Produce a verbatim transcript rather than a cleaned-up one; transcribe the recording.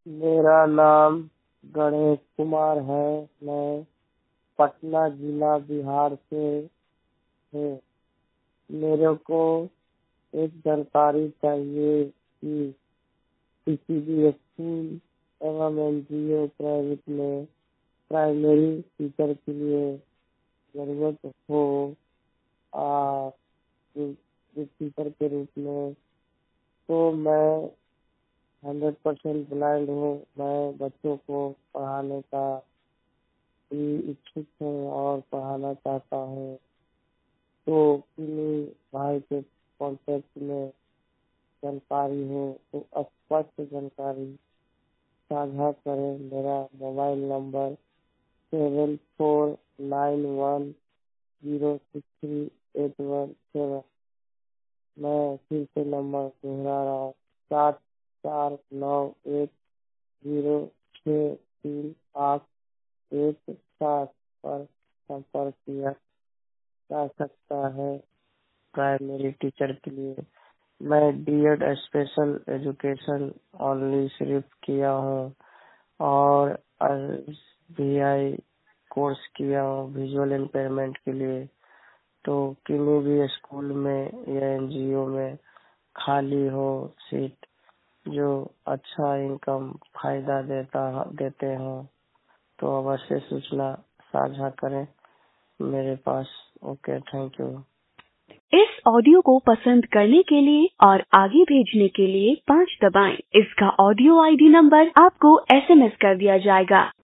मेरा नाम गणेश कुमार है। मैं पटना जिला बिहार से है। मेरे को एक जानकारी चाहिए कि किसी भी स्कूल एवं एनजीओ प्राइवेट में प्राइमरी टीचर के लिए जरूरत हो आ, टीचर के रूप में, तो मैं हंड्रेड परसेंट ब्लाइंड हूँ। मैं बच्चों को पढ़ाने का भी इच्छुक हूँ और पढ़ाना चाहता हूँ। तो किन्हीं भाई के कॉन्टेक्ट में जानकारी हो तो स्पष्ट जानकारी साझा करें। मेरा mobile number seven four nine one zero six three eight one seven. मैं फिर से नंबर दोहरा रहा हूँ, सात चार नौ एक जीरो छः तीन आठ एक सात पर संपर्क किया जा सकता है प्राइमरी टीचर के लिए। मैं बीएड स्पेशल एजुकेशन ओनली सिर्फ किया हूँ और बीआई कोर्स किया हूँ विजुअल इम्पेयरमेंट के लिए। तो किसी भी स्कूल में या एनजीओ में खाली हो सीट जो अच्छा इनकम फायदा देता देते हो तो अवश्य सूचना साझा करें मेरे पास। Okay, thank you. इस ऑडियो को पसंद करने के लिए और आगे भेजने के लिए पाँच दबाएं। इसका ऑडियो आईडी नंबर आपको एसएमएस कर दिया जाएगा।